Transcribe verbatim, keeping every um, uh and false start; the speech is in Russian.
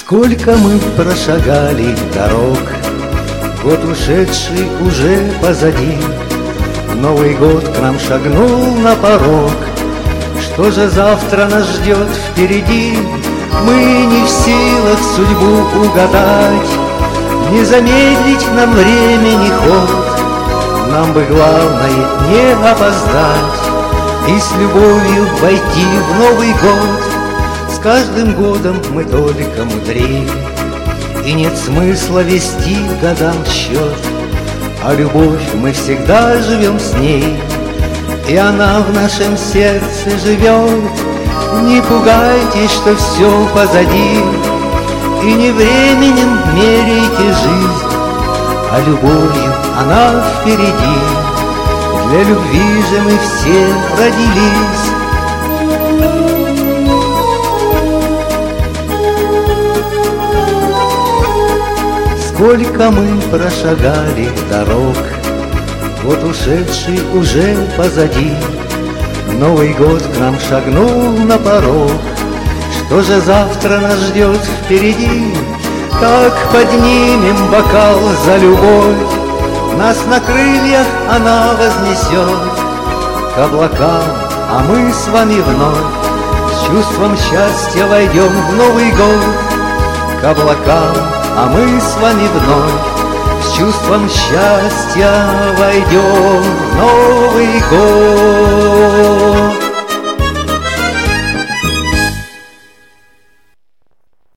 Сколько мы прошагали дорог, год ушедший уже позади. Новый год к нам шагнул на порог. Что же завтра нас ждет впереди? Мы не в силах судьбу угадать, не замедлить нам времени ход. Нам бы главное не опоздать и с любовью войти в Новый год. С каждым годом мы только мудрее, и нет смысла вести годам счет. А любовь мы всегда живем с ней, и она в нашем сердце живет. Не пугайтесь, что все позади, и не временем меряйте жизнь, а любовью она впереди. Для любви же мы все родились. Сколько мы прошагали дорог, год ушедший уже позади. Новый год к нам шагнул на порог. Что же завтра нас ждет впереди? Так поднимем бокал за любовь, нас на крыльях она вознесет к облакам, а мы с вами вновь с чувством счастья войдем в Новый год. К облакам, а мы с вами вновь с чувством счастья войдем в Новый год.